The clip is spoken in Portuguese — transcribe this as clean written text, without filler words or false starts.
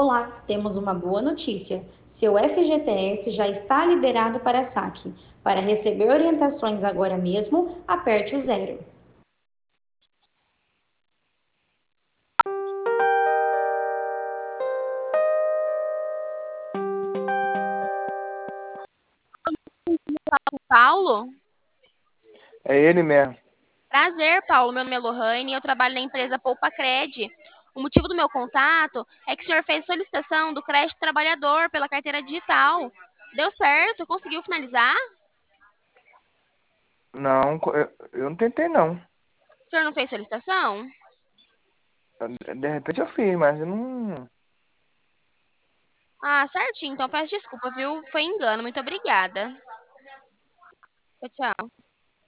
Olá, temos uma boa notícia. Seu FGTS já está liberado para saque. Para receber orientações agora mesmo, aperte o zero. Paulo? É ele mesmo. Prazer, Paulo. Meu nome é Lohane e eu trabalho na empresa Poupa Cred. O motivo do meu contato é que o senhor fez solicitação do crédito trabalhador pela carteira digital. Deu certo? Conseguiu finalizar? Não, eu não tentei não. O senhor não fez solicitação? De repente eu fiz, mas eu não. Ah, certinho. Então peço desculpa, viu? Foi engano. Muito obrigada. Tchau, tchau.